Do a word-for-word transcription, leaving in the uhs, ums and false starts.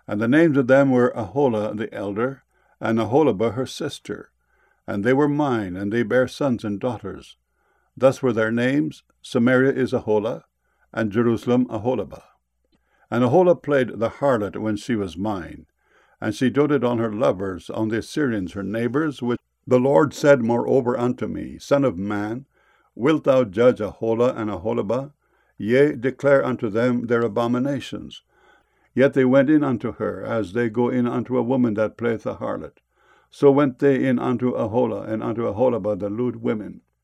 And the names of them were Aholah the elder, and Aholibah her sister. And they were mine, and they bare sons and daughters. Thus were their names: Samaria is Aholah, and Jerusalem Aholibah. And Aholah played the harlot when she was mine, and she doted on her lovers, on the Assyrians her neighbors, which the Lord said moreover unto me, Son of man, wilt thou judge Aholah and Aholibah? Yea, declare unto them their abominations. Yet they went in unto her, as they go in unto a woman that playeth the harlot. So went they in unto Aholah and unto Aholibah the lewd women.